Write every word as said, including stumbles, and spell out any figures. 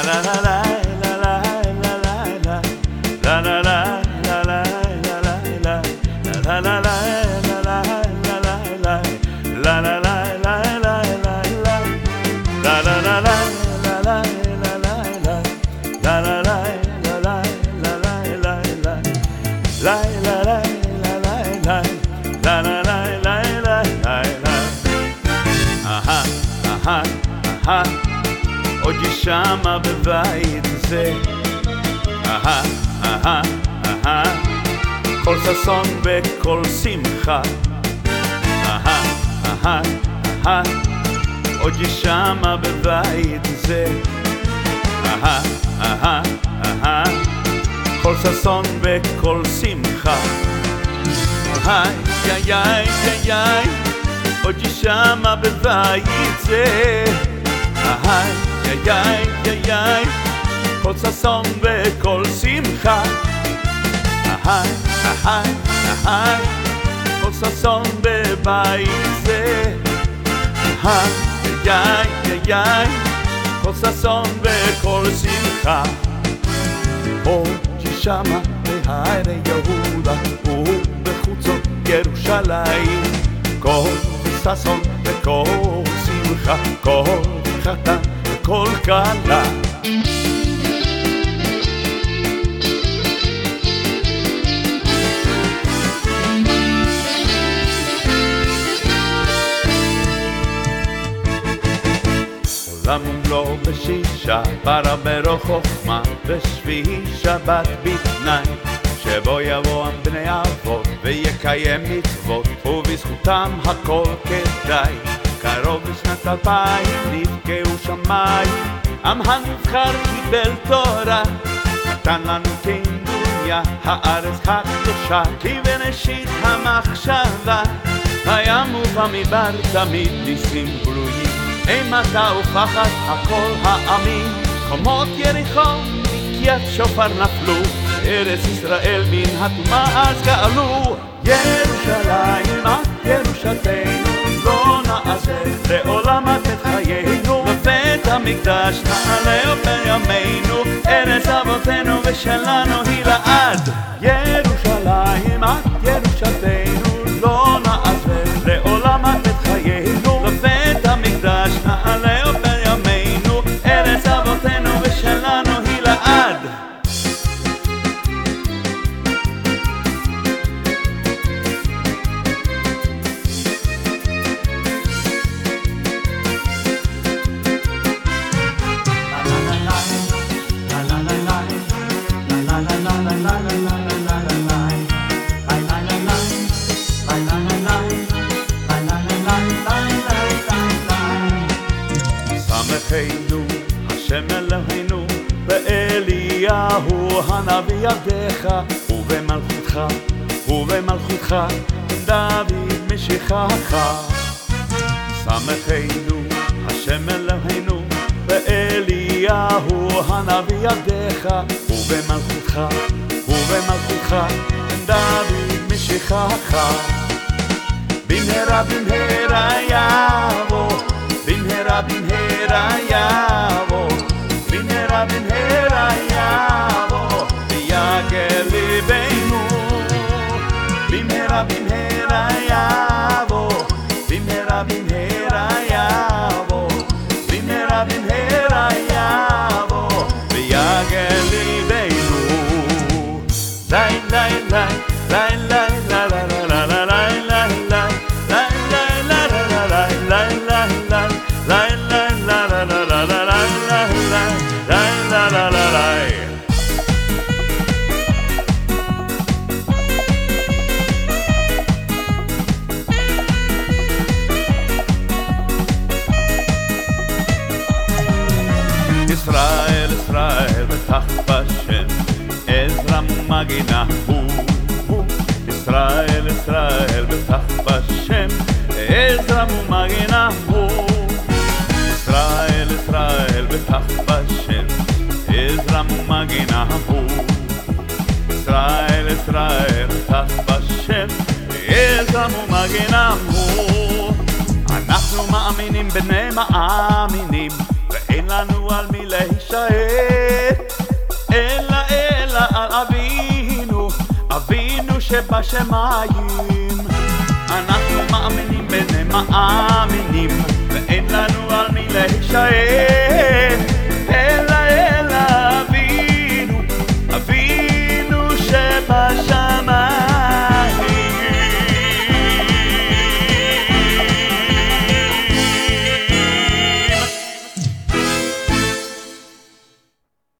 עוד שמה בבית זה אהה, אהה, אהה כל ששון וכל שמחה אהה, אהה, אהה עוד שמה בבית זה אהה, אהה, אהה כל ששון וכל שמחה היי, איי, איי, איי, איי עוד שמה בבית זה איי, איי, איי, איי, איי כל ששון וכל שמחה איי, איי, איי כל ששון בבית זה איי, איי, איי, איי כל ששון וכל שמחה עוד שמה בהרי יהודה ובחוצות ירושלים כל ששון וכל שמחה כל חתן וכל כלה עולם ומלואו בשישה ברא ברוך חוכמה בשביעי שבת בתנאי שבו יבוא עם בני אבות ויקיים מצוות ובזכותם הכל כדאי קרוב לשנת אלפיים נבקעו שמיים עם הנבחר קיבל תורה נתן לנו כדוניה הארץ הקדושה כי בראשית המחשבה היה מובא מדבר תמיד ניסים גלויים אימתה ופחד הכל העמים חומות יריחו מקיעת שופר נפלו ארץ ישראל מן הטומאה אז גאלו ירושלים את ירושתנו לא נעשה לעולם את חיינו בבית המקדש נעלה בימינו ארץ אבותינו ושלנו היא לעד ירושלים את ירושתנו לא נעשה לעולם את חיינו בבית המקדש נעלה בימינו ארץ אבותינו ושלנו היא לעד שמחנו השם אלוהינו באליהו הנביא ידיך ובמלכותך ובמלכותך דוד משיחך שמחנו השם אלוהינו באליהו הנביא ידיך ובמלכותך ובמלכותך דוד משיחך במהרה במהרה יבוא במהרה במהרה יבוא במהרה במהרה יבוא ויגל ליבנו במהרה במהרה יבוא במהרה במהרה יבוא במהרה במהרה יבוא ויגל ליבנו לי לי לי לי ישראל ישראל בטח בשם עזרא מגינה הוא ישראל ישראל בטח בשם עזרא מגינה הוא ישראל ישראל בטח בשם עזרא מגינה הוא ישראל ישראל בטח בשם עזרא מגינה הוא אנחנו מאמינים בני מאמינים ואין לנו על מי להישאר שבשמיים אנחנו מאמינים בנמען